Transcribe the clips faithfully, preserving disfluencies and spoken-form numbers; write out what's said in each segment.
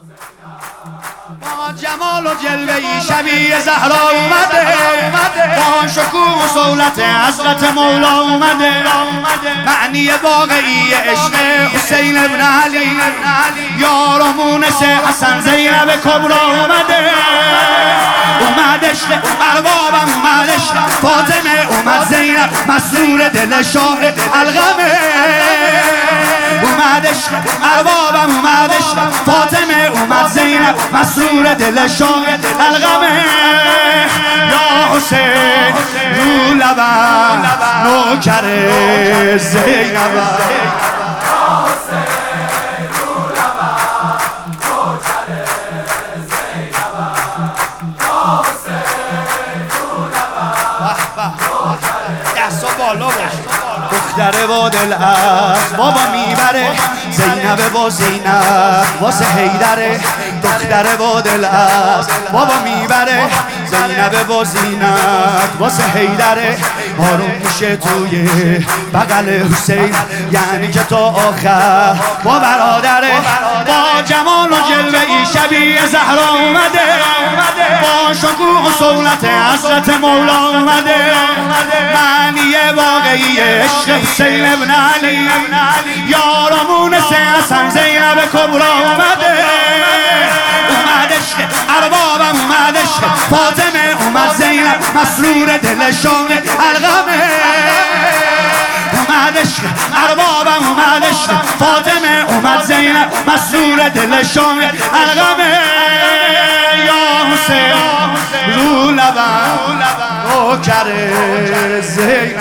با جمال و جلوه‌ای شبیه زهرا اومده، با شکوه و صولت حضرت مولا اومده. معنی واقعی عشق حسین ابن علی، یار و مونس حسن زینب کبرا اومده. اومد عشق اربابم، اومد عشق فاطمه، اومد زینب مسرور دل شاه الغمه. اومد عشق اربابم، اومد عشق فاطمه، اومد زینب مسرور دل شاه الغمه. یا حسین رو لبم نوکر زینب، دختره و دل از بابا میبره، زینب و زینب واسه حیدره. دختره و دل از بابا میبره، زینب و زینب واسه حیدره. آروم میشه توی بغل حسین، یعنی که تا آخر با برادره. با جمال و جلوه‌ای شبیه زهرا اومده، با شکوه و صولت حضرت مولا اومده. معنی واقعی عشق حسین ابن علی، یار و مونس حسن زینب کبرا اومده. اومد عشق اربابم، اومد عشق فاطمه، اومد زینب مسرور دل شاه الغمه. اومد عشق اربابم، اومد عشق فاطمه، اومد زینب مسرور دل شاه الغمه. یا حسین رو لبم نوکر زینب،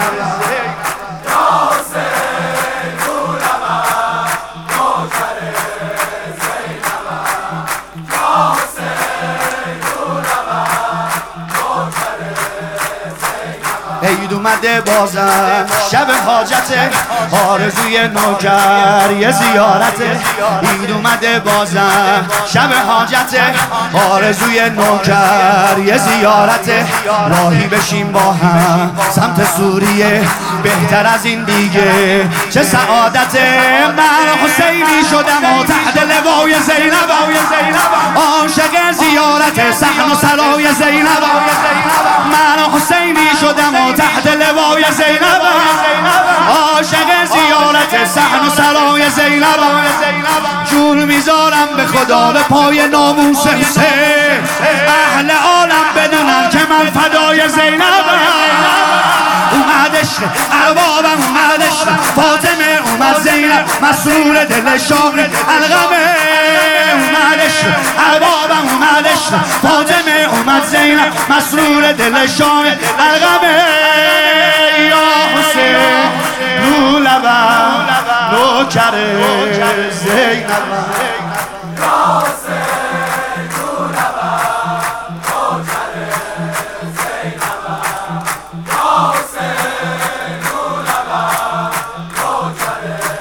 عید اومده بازم شب حاجته، آرزوی نوکر یه زیارته. عید اومده بازم شب حاجته، آرزوی نوکر یه زیارته. راهی بشیم با هم سمت سوریه، بهتر از این دیگه چه سعادته. من حسینی شدم و تحت لوای زینب، عاشق زیارت صحن و سرای زینب. من حسینی شدم و تحت لوای زینب، عاشق زیارت صحن و سرای زینب. جون میذارم به خدا به پای ناموس حسین، اهل عالم بدونن که من فدای زینبم. اومد عشق اربابم، اومد عشق فاطمه، اومد زینب مسرور دل شاه الغمه. اومد عشق اربابم، اومد عشق فاطمه، اومد زینب مسرور دل شاه الغمه. یا حسین رو لبم نوکر زینب، یا حسین رو لبم نوکر زینب، یا حسین رو لبم نوکر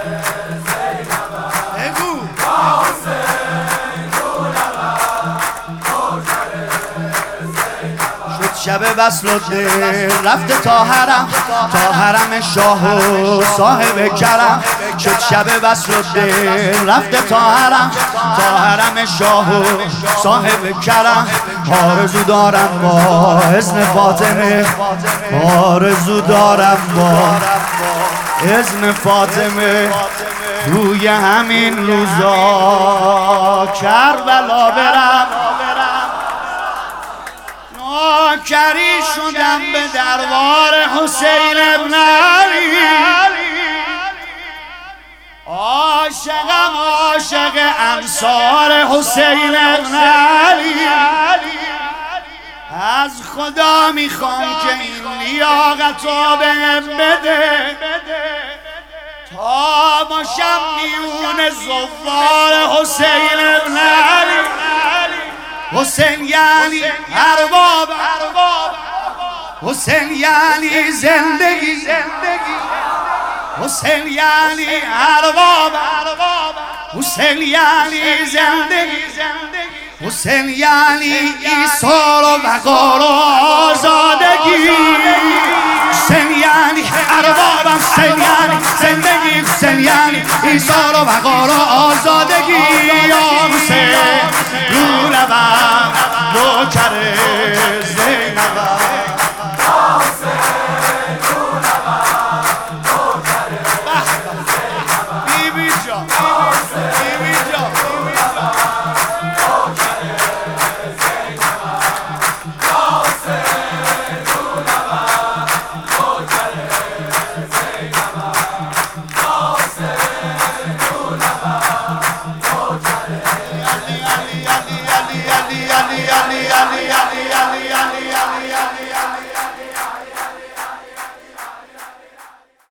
زینب. بگو یا حسین رو لبم نوکر زینب. شد شب وصل و دل رفته تا حرم، تا حرم شاه و صاحب کرم. شد شب وصل و دل رفته تا حرم، تا حرم شاه و صاحب کرم. آرزو دارم با اذن فاطمه، آرزو دارم با اذن فاطمه، روی همین روزا کربلا برم. نوکری شدم به دربار حسین ابن علی، عاشقم عاشق انصار حسین ابن علی. از خدا میخوام که این لیاقتو بهم بده، تا باشم میون زوار حسین ابن علی. حسین یعنی ارباب، حسین یعنی زندگی، حسین یعنی ارباب، حسین یعنی زندگی، حسین یعنی ایثار و وقار و آزادگی. حسین یعنی اربابم، حسین یعنی زندگی، حسین یعنی ایثار و وقار و آزادگی. یا